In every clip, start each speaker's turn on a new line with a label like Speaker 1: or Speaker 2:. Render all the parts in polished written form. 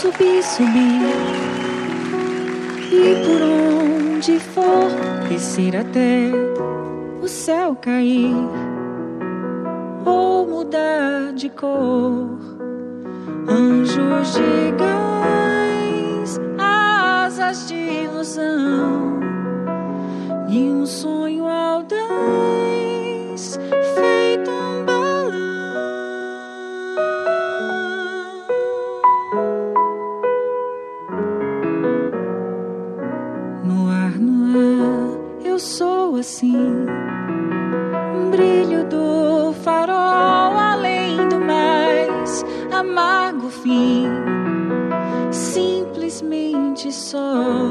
Speaker 1: subir, subir, e por onde for descer até o céu cair ou mudar de cor. Anjos de gás, asas de ilusão e um sonho audaz feito um balão. No ar, eu sou assim, um brilho do farol, além do mais amargo fim, simplesmente só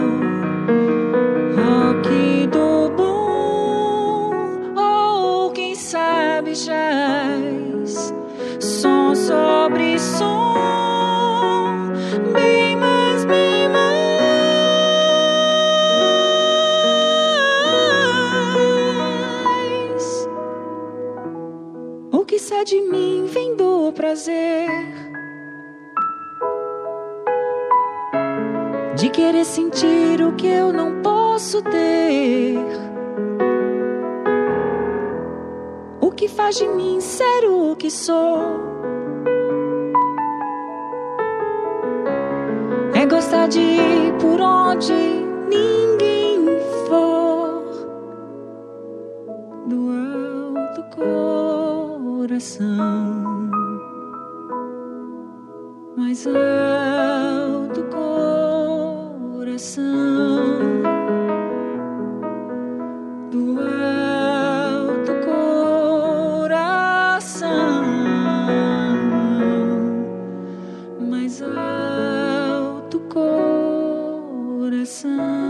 Speaker 1: rock do bom, ou quem sabe jazz, som sobre som, bem mais, bem mais. O que sai de mim vem do prazer de querer sentir o que eu não posso ter. O que faz de mim ser o que sou é gostar de ir por onde ninguém for, do alto coração, mais alto coração, do alto coração, mais alto coração.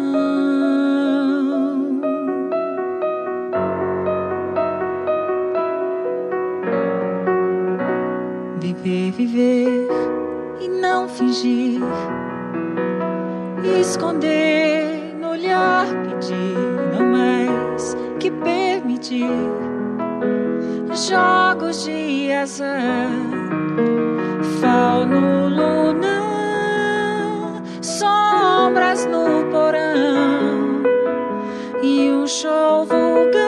Speaker 1: Viver, viver e não fingir, esconder no olhar, pedir não mais que permitir jogos de azar, fauno lunar, sombras no porão e um show vulgar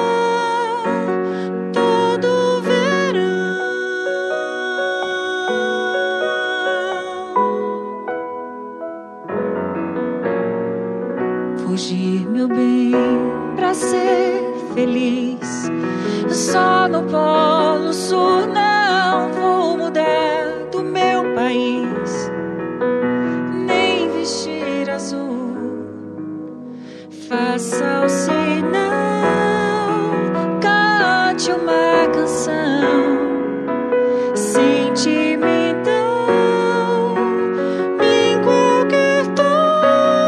Speaker 1: todo verão. Fugir, meu bem, pra ser feliz, só no Polo Sul. Não vou mudar do meu país, nem vestir azul. Faça o sinal, cante uma canção, sentimental, em qualquer tom.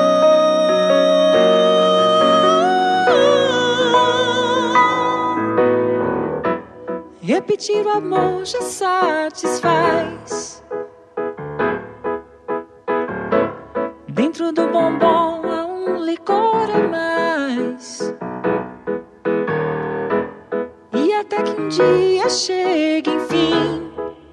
Speaker 1: Repetir o amor já satisfaz. Dentro do bombom há um licor a mais. E até que um dia chegue, enfim,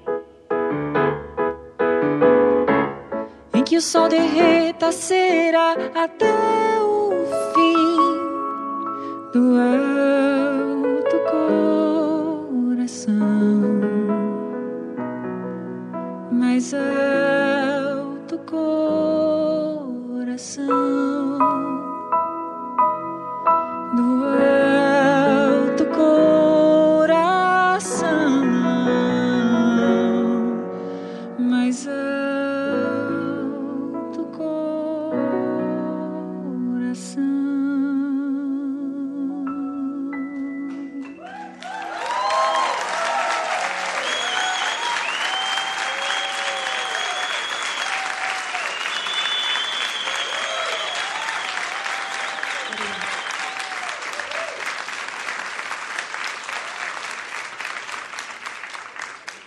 Speaker 1: em que o sol derreta a cera até o fim do alto coração, mais alto coração, do alto coração, mais alto coração.